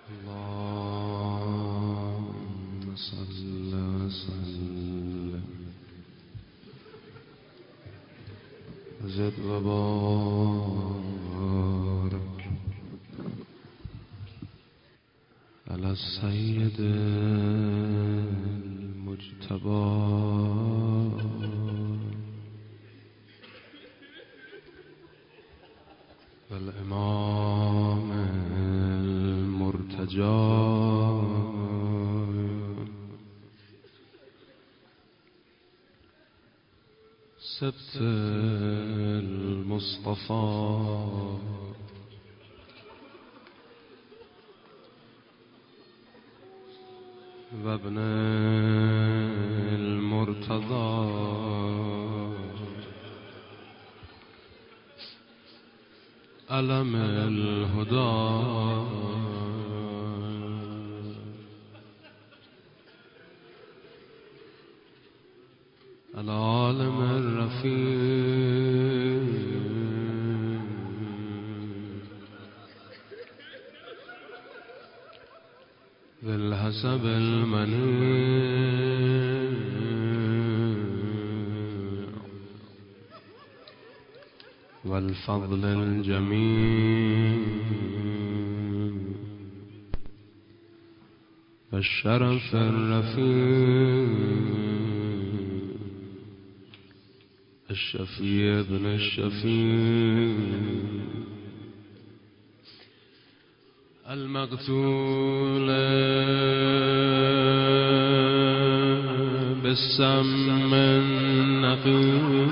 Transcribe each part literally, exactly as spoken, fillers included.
اللهم صل وسلم وزد وبارك على السيد المجتبى والإمام المرتجى سبت المصطفى وابن المرتضى علم الهدى العالم الرفيع ذي الحسب المنيع والفضل الجميل والشرف الرفيع الشفيع ابن الشفيع المقتول بالسم النقي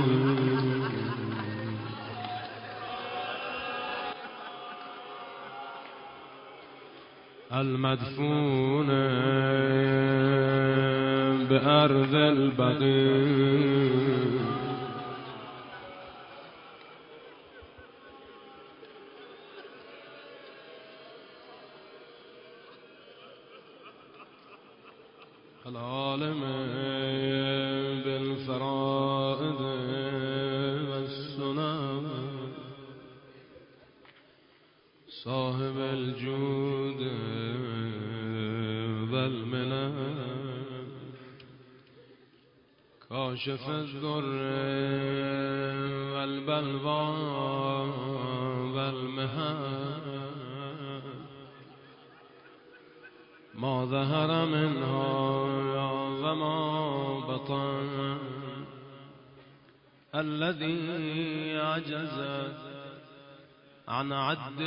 المدفون بأرض البقيع العالم بالفرائض والسنن صاحب الجود والمنن كاشف الضر والبلوى والمحن ما ظهر منها وما بطن الذي عجزت عن عد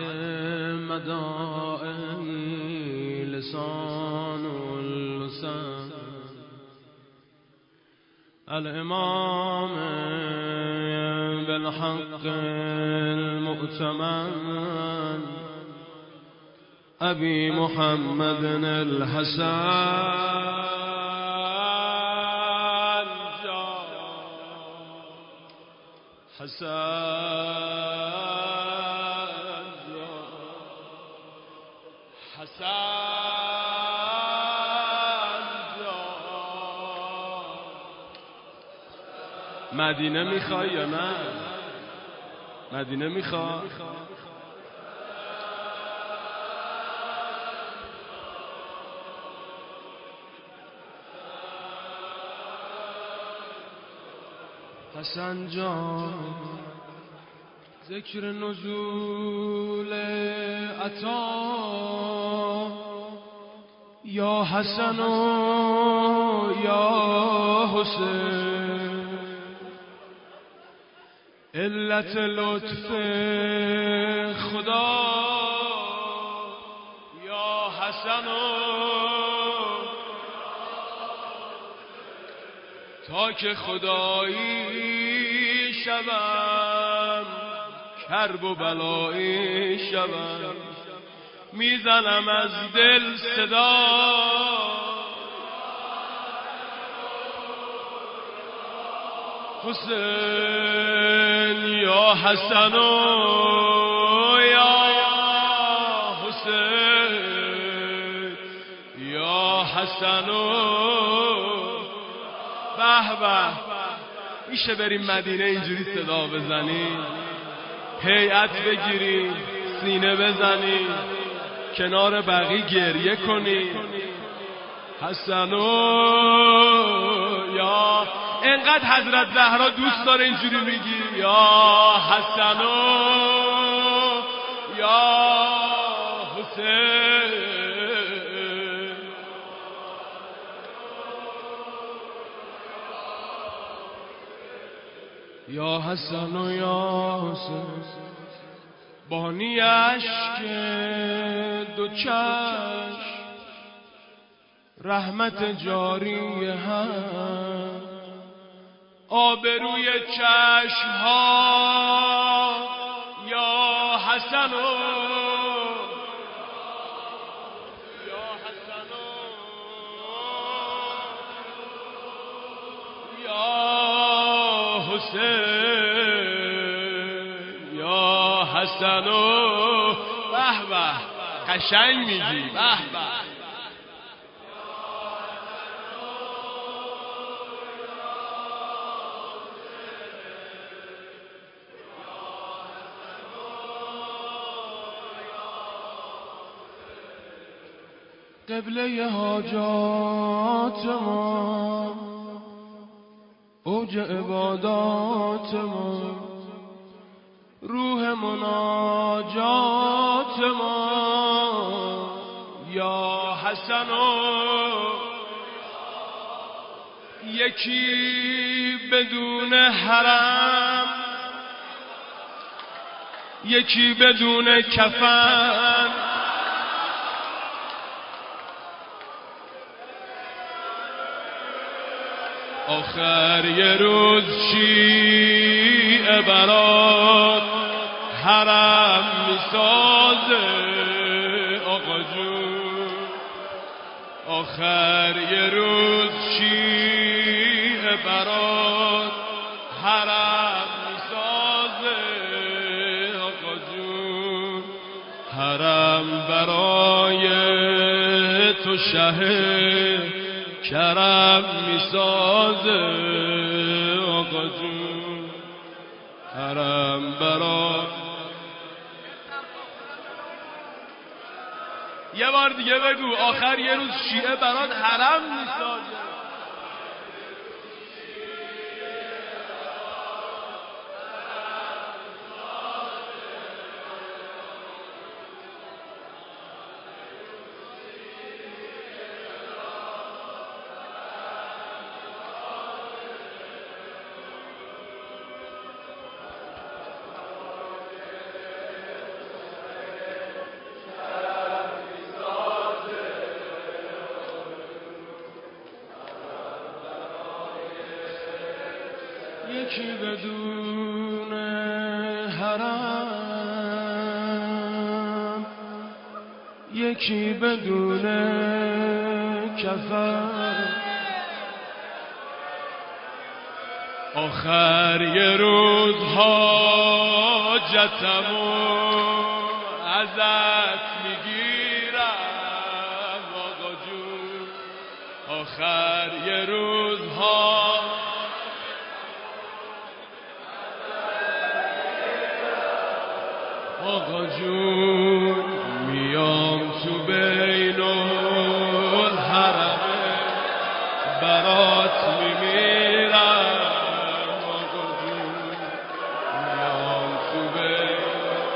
مدائه لسان اللسان الإمام بالحق المؤتمن أبي محمد الحسن حسن حسن مدینه میخوای یا نه؟ مدینه میخوای؟ حسن جان ذکر نزول عطا یا حسن و یا حسین علت لطف خدا یا حسن و تا که خدایی شوم کرب و بلایی شوم میزنم از دل صدا حسین یا حسن و یا حسین یا حسن و به به. میشه بریم مدینه اینجوری صدا بزنیم، هیئت بگیریم، سینه بزنیم، کنار بقیه گریه کنی. حسنو یا انقدر حضرت زهرا دوست داره اینجوری میگی یا حسنو یا حسین یا حسن و یا حسین بانی اشک دو چشم رحمت جاری هم آبروی چشم ها یا حسن و یا حسن و یا حسین یا حسن و به به قشنگ میگی به به قبله حاجات ما اوج عبادات ما روح مناجات ما یا حسن یکی بدون حرم یکی بدون کفن آخر یه روز شیعه برات حرم میسازه آقا جون آخر یه روز شیعه برات حرم میسازه آقا جون حرم برای تو شه کرم میسازه آقا جون حرم برا یه بار دیگه بگو آخر یه روز شیعه برات حرم میسازه یکی بدون حرم یکی بدون کفن آخر یه روز حاجتمو ازت میگیرم آقا جون آخر یه روز ها آقا جون میام تو بین الحرمه برات میمیرم آقا جون میام تو بین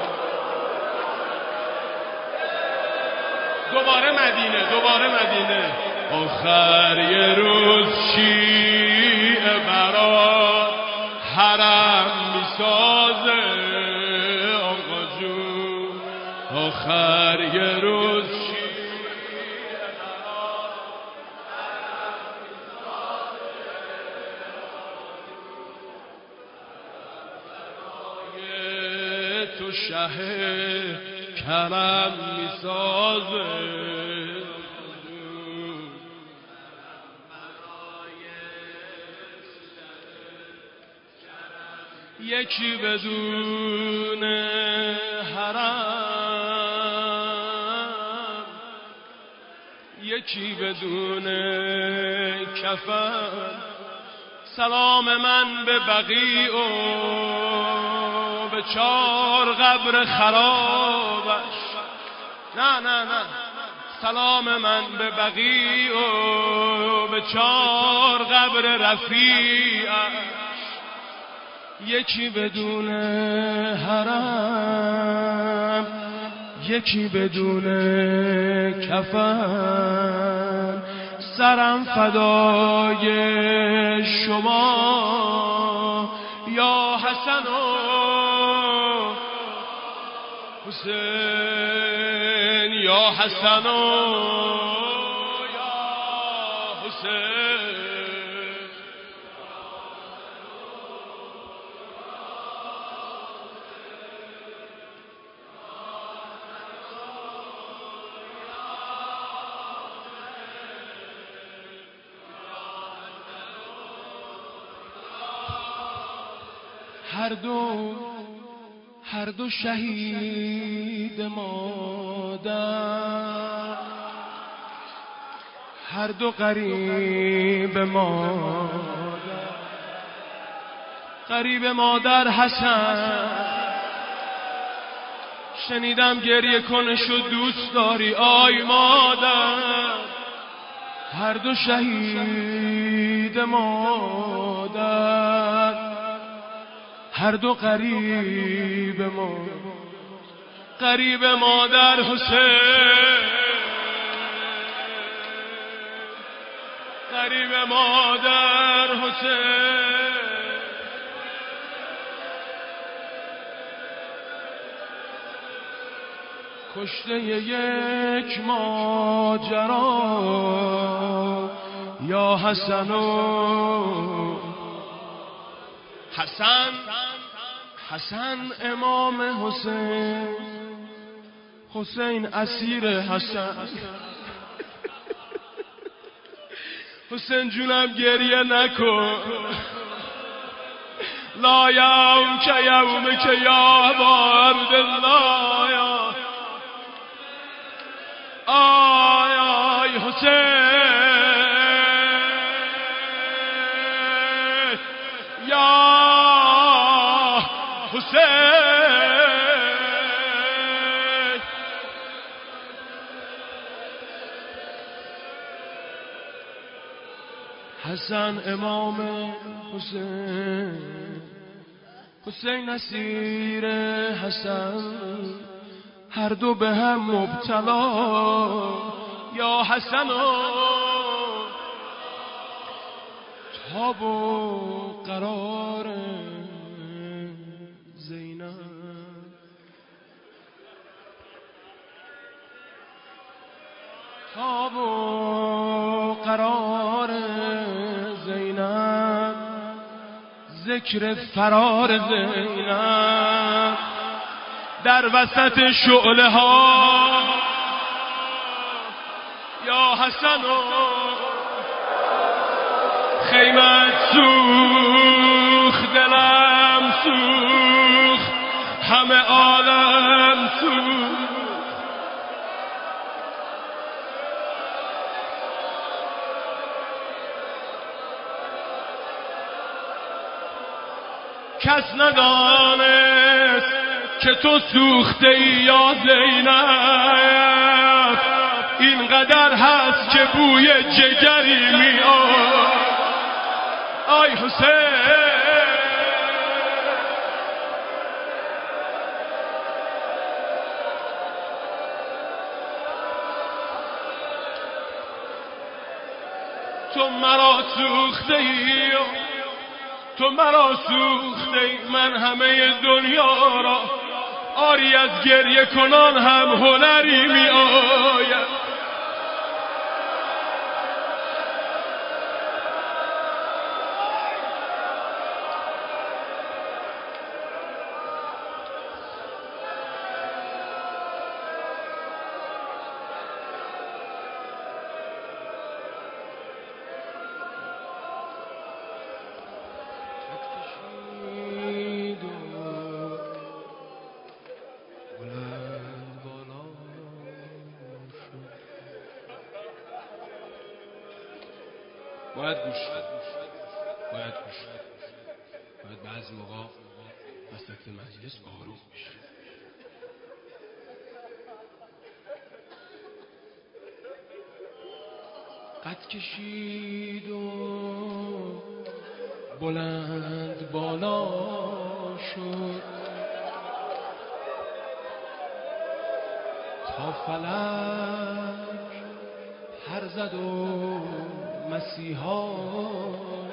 دوباره مدینه دوباره مدینه آخر یه روز شیعه برات حرم میسازه آخر یه روز شیعه برای تو شه کرم میسازه یکی بدون حرم یکی بدون کفن سلام من به بقیع و به چار قبر خرابش نه نه نه سلام من به بقیع و به چار قبر رفیعش، یکی بدون حرم یکی بدون کفن، سرم فدای شما یا حسن و حسین، یا حسن و یا حسین. هر دو هر دو شهید مادر، هر دو قریب مادر، قریب مادر حسن. شنیدم گریه کنشو دوست داری آی مادر، هر دو شهید مادر، هر دو قریب ما قریب مادر حسین، قریب مادر حسین. کشته یک ماجرا یا حسن و حسن، حسن امام حسین، حسین اسیر حسن. حسین جونم گریه نکن، لا یوم که یوم که یا ابا عبدالله، یا آی آی حسین، یا حسین. حسن امام حسین، حسین اسیر حسن، هر دو به هم مبتلا یا حسن و تاب و قرار زینب. تاب و قرار زینب، ذکر فرار زینب در وسط شعله ها یا حسن و خیمت سوخت، دلم سوخت، همه عالم سوخت. کس ندانست که تو سوخته ای یا زینب، اینقدر هست که بوی جگری می آید آی حسین. تو مرا سوخته ای، تو مرا سوخته ای، من همه دنیا را آری از گریه کنان هم هنری می آید. باید گوش باید گوش باید بعضی موقع وسط مجلس آروم بشه. قد کشید و بلند بالا شد تا فلک پر زد و مسیحاش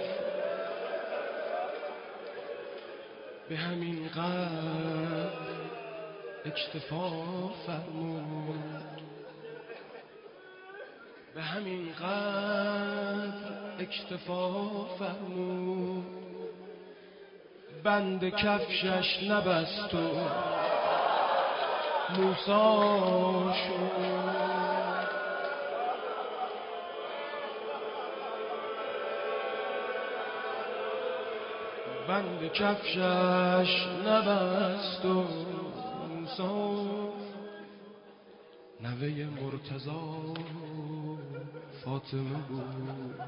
به همین قدر اکتفا فرمود، به همین قدر اکتفا فرمود. بند کفشش نبست و موسی شد. بند کفشش نبست و موسی، نوه مرتضی فاطمه بود،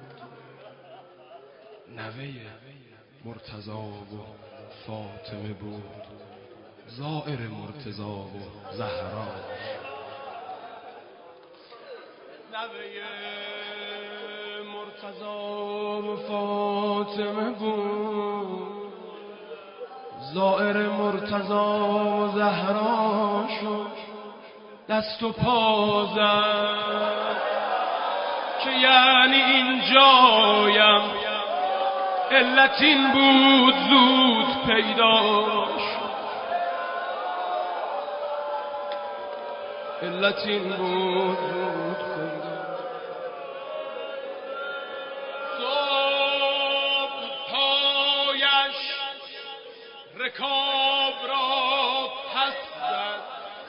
نوه مرتضی و فاطمه بود، زائر مرتضی و زهرا. نوه مرتضی و فاطمه بود، زائر مرتضی و زهرا شد. دست و پا زد که یعنی این جایم، علت این بود زود پیداش، علت این بود زود پیداش. صبح پایش رکاب را پس زد،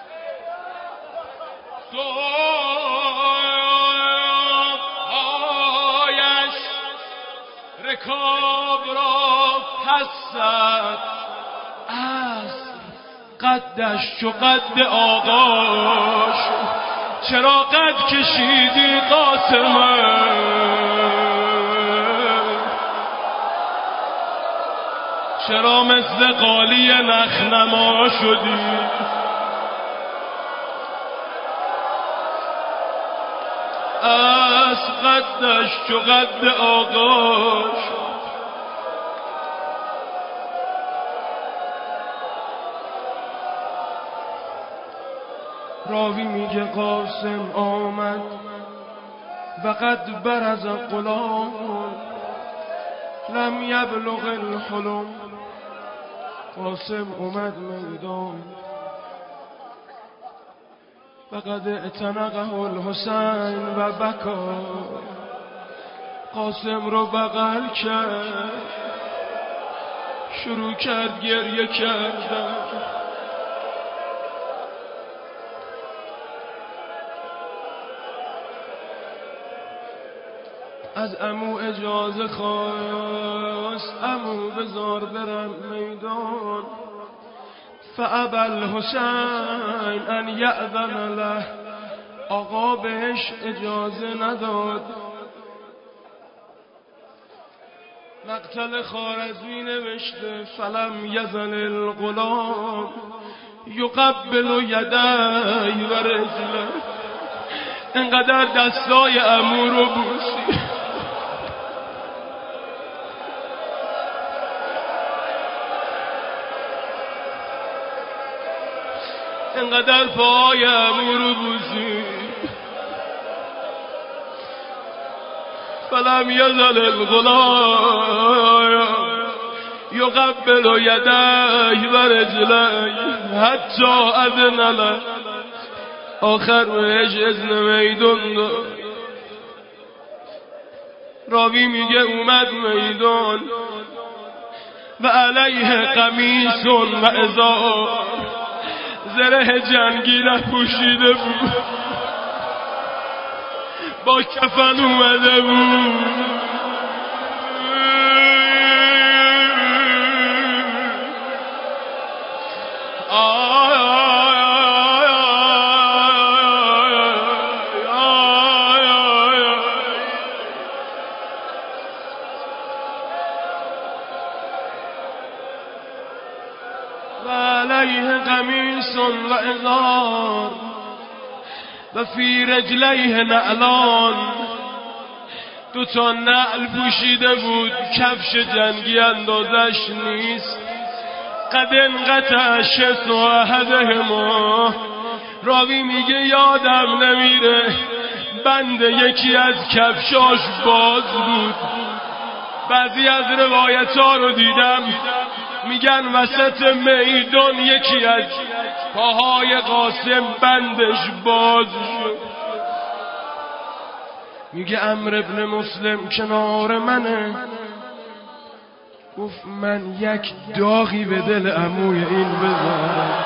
صبح پایش رکاب را پس زد. عصر قدش چو قد آقاش، چرا قد کشیدی قاسمه؟ چرا مثل قالی نخنما شدی؟ از قدش چو قد آقاش. راوی میگه قاسم آمد و قد برز غلام، لم یبلغ الحلم. قاسم اومد میدان و قد اعتنقه الحسین و بکا. قاسم رو بغل کرد، شروع کرد گریه کردن. از عمو اجازه خواست، عمو بذار برم میدان. فابى الحسین ان یأذن له، آقا بهش اجازه نداد. مقتل خوارزمی نوشته فلم یزل الغلام یقبل یدی و رجله. انقدر دستای عمو رو بوسی، انقدر پای عمو رو بوسی. فلم یزل الغلام یقبل یدی و رجلی حتی اذن له. آخر بهش اذن میدون داد. راوی میگه اومد میدان و علیه قمیص و ازار، زره جنگی نپوشیده بود، با کفن اومده بود. و علیه قمیص و ازار و فی رجلیه نعلان. دو تا نعل پوشیده بود، کفش جنگی اندازش نیست. قد انقطع شسن و احدهما، راوی میگه یادم نمیره بند یکی از کفشاش باز بود. بعضی از روایت ها رو دیدم میگن وسط میدان یکی از پاهای قاسم بندش باز شد. میگه عمرو ابن مسلم کنار منه، گفت من یک داغی به دل عموی این بذارم.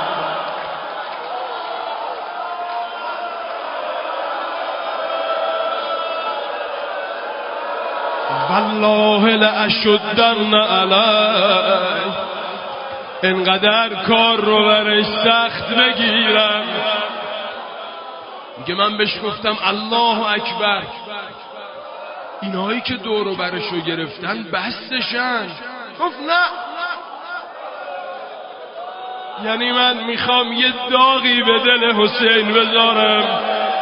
والله لاشدن علی، انقدر کار رو برش سخت بگیرم. میگه من بهش گفتم الله اکبر، اینایی که دورو برشو گرفتن بستشن. گفت نه، یعنی من میخوام یه داغی به دل حسین بذارم،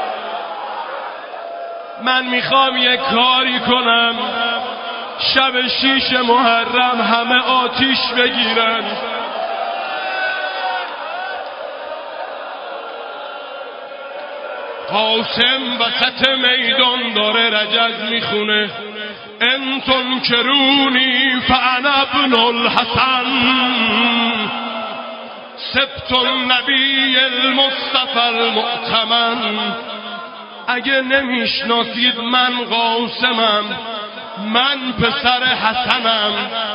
من میخوام یه کاری کنم شب شیش محرم همه آتیش بگیرن. قاسم وسط میدان داره رجز میخونه، ان تنکرونی فانا ابن الحسن سبت النبی المصطفى المؤتمن. اگه نمیشناسید من قاسمم، من پسر حسنم.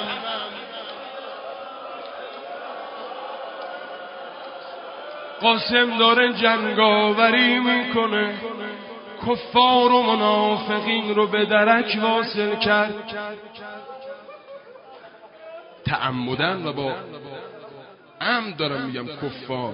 قاسم داره جنگاوری میکنه، کفار و منافقین رو به درک واصل کرد تعمدن و با عمد دارم میگم کفار.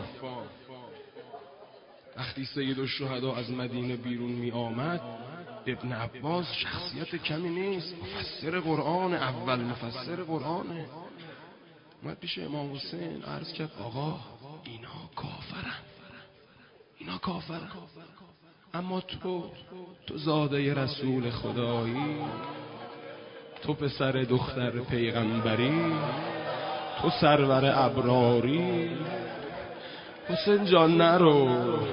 وقتی سید الشهدا از مدینه بیرون می آمد، ابن عباس شخصیت کمی نیست، مفسر قرآن، اول مفسر قرآنه. اومد پیش امام حسین عرض کرد آقا اینا کافرن، اینا کافرن، اما تو تو زاده رسول خدایی، تو پسر دختر پیغمبری، تو سرور ابراری، حسین جان نرو.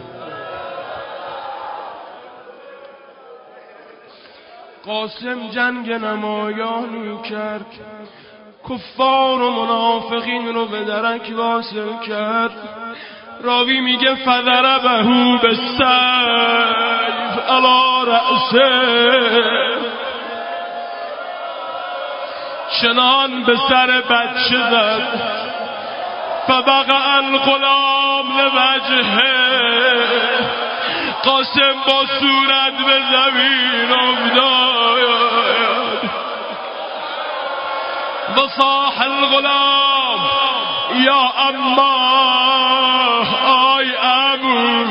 قاسم جنگ نمایانی کرد، کفار و منافقین رو به درک واصل کرد. راوی میگه فضربه بالسیف علی رأسه، چنان به سر بچه زد، فبقع الغلام لوجهه، قاسم با صورت به زمین افتاد. و صاح الغلام یا اما، آی ابو،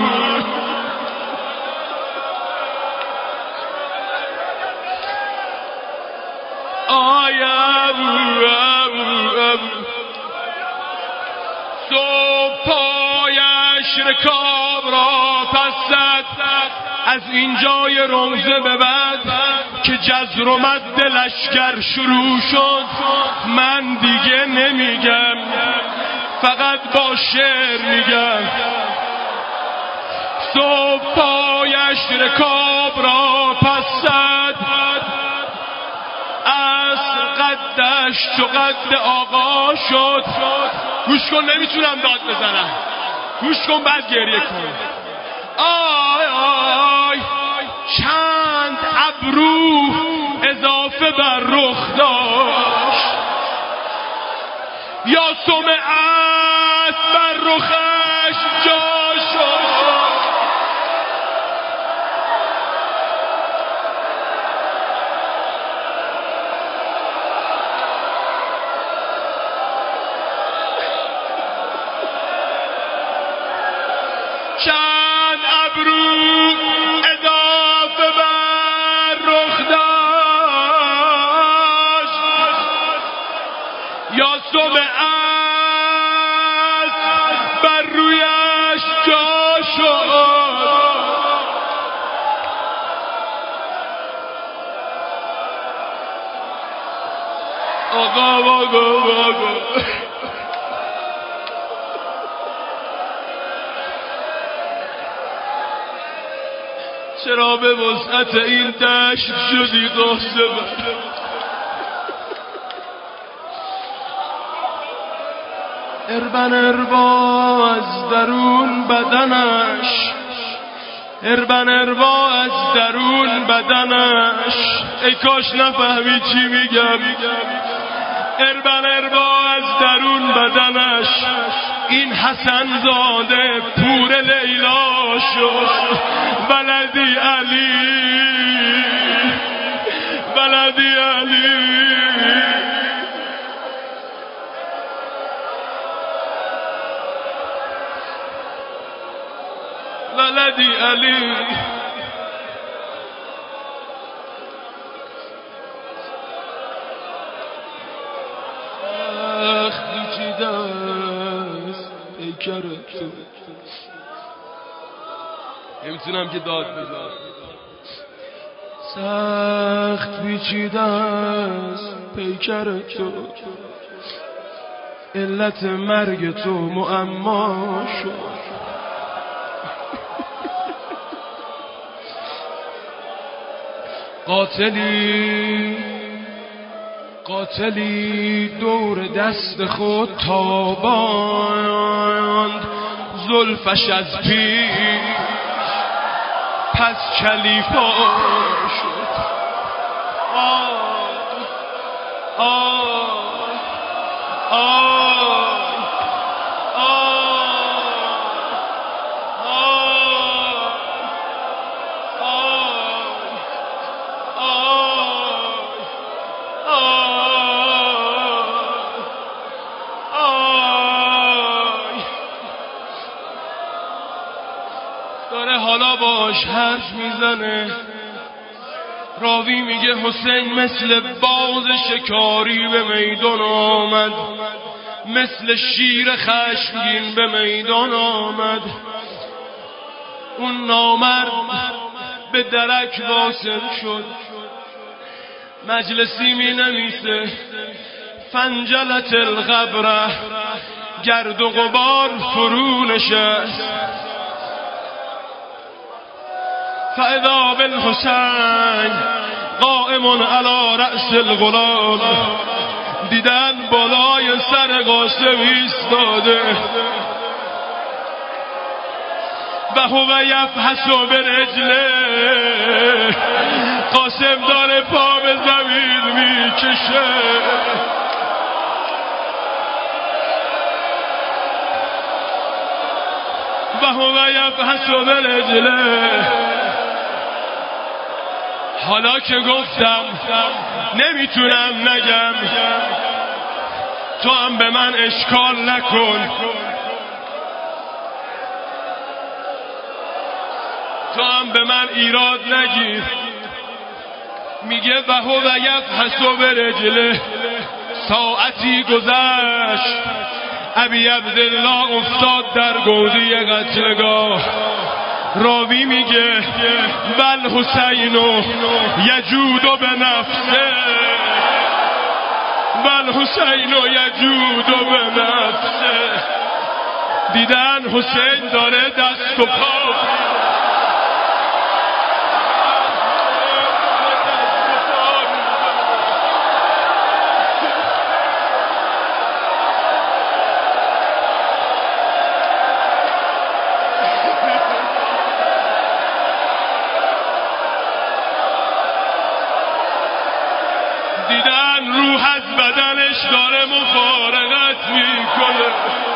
آی ابو ابو ابو. صبح پایش رکاب را پس زد، از اینجای رمزه به بعد که جزر و مد لشکر شروع شد من دیگه نمیگم، فقط با شعر میگم. صبح پایش رکاب را پس زد، از قدش چو قد آقا شد. گوش کن، نمیتونم داد بزنم، گوش کن بعد گریه کن. آی آی چند ابرو اضافه بر رخ داشت، یا سمعت بر رخش جا شد. چند ابرو اضافه بر رخ داشت، یا سمعت بر آقا آقا آقا چرا به وسعت این دشت شدی قاسم؟ اربن اربا از درون بدنش، اربن اربا از درون بدنش، ای کاش نفهمی چی میگم. اربن اربا از درون بدنش، این حسن زاده پور لیلا شد. ولدی علی ولدی علی ولدی علی. وقتی چیده است پیکر تو، نمیتونم که داد بزن. سخت پیچیده است پیکر تو، علت مرگ تو معما شد. قاتلی قاتلی دور دست خود تاباند، زلفش از پیش پس کلیفا شد. آه آه آه داره حالا باش حرف میزنه. راوی میگه حسین مثل باز شکاری به میدان آمد، مثل شیر خشمگین به میدان آمد. اون نامرد به درک واصل شد، مجلسی می نویسه فنجلت الغبره، گرد و غبار فرو نشست. فاذا بالحسین قائم علی رأس الغلام، دیدن بالای سر قاسم ایستاده. و هو یفحص برجله، قاسم داره پا به زمین میکشه. و هو یفحص برجله. حالا که گفتم نمیتونم نگم، تو هم به من اشکال نکن، تو هم به من ایراد نگیر. میگه و هو یفحص برجله. ساعتی گذشت، ابی عبدالله افتاد در گودی قتلگاه. راوی میگه بل حسین یجود به نفسه، بل حسین یجود به نفسه. دیدن حسین داره دست و پا دیدن روح از بدنش داره مفارقت میکنه.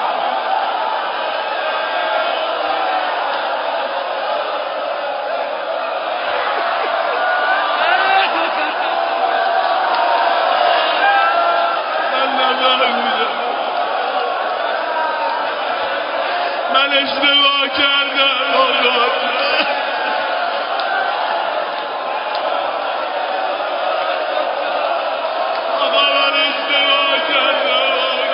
من اشتباه کردم آقا، آقا من اشتباه کردم.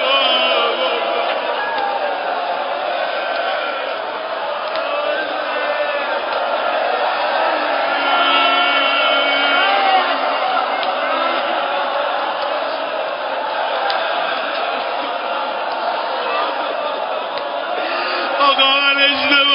من اشتباه